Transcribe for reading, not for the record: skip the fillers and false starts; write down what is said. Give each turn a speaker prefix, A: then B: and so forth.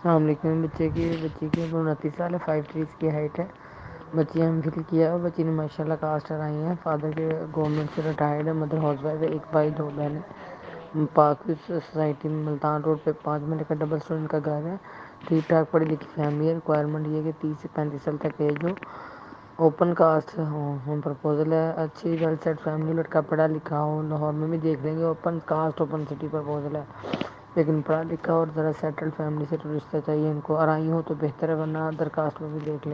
A: लेकिन बच्चे की उम्र 29 साल है, 5'3" की हाइट है। बच्ची एमफिल किया है। बच्ची ने माशाल्लाह कास्ट आई है। फादर के गवर्नमेंट से रिटायर्ड है। मदर हाउस वाइफ है। 1 भाई 2 बहनें। पाक सोसाइटी में मुल्तान रोड पे 5 महीने का डबल स्टोरी का घर है। ठीक ठाक पढ़ी लिखी फैमिली है। रिक्वायरमेंट ये है कि 30 से 35 साल तक एज हो। ओपन कास्ट होम प्रपोजल है। अच्छी वेल सेट फैमिली, लड़का पढ़ा लिखा हो। लाहौर में भी देख लेंगे। Open cast open city proposal है, लेकिन पढ़ा लिखा और ज़रा सेटल्ड फैमिली से तो रिश्ता चाहिए इनको। आराई हो तो बेहतर है, वरना अदर कास्ट में भी देख लेंगे।